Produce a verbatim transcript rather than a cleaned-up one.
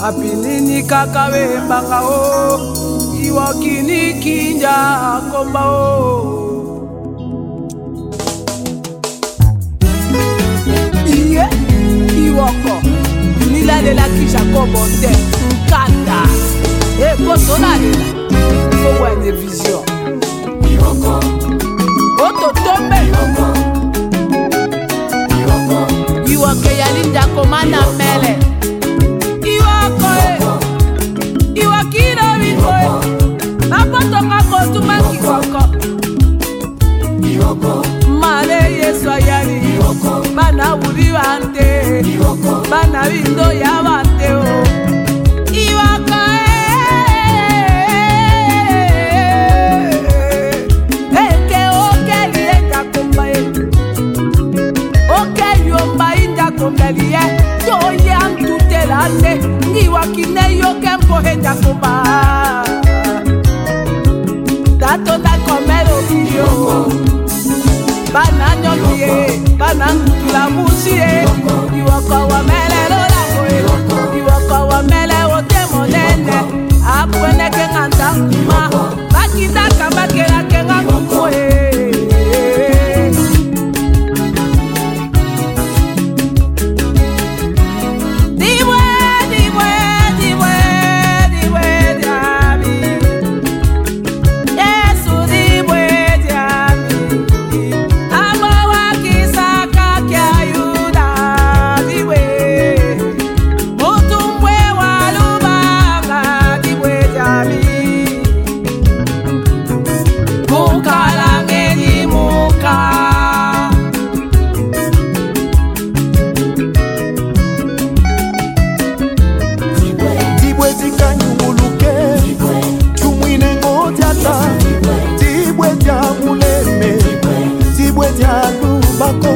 apinini kakawe mbanga o iwakini kinja komba o iye iwoko nila de la kisha kobote nkanda e posona lela fo wene vision iwoko oto tombe iwoko iwoko iwake yalinda komana mele iwoko e iwakino wiko e napotoka kotuma kikoko iwoko male yesu ayali iwoko bana wuri wante iwoko bana windo ya wante o iwoko e eke oke lienda komba e oke yomba inda kombeliye toye antutelane iwakine yoke mpohenda komba dato da komero biyo bana nyomie bana nkula musie iwoko wa mele lola koe iwoko wa mele ote monene apwene ke nganta ma bakita kabakela ke ngakoe Bako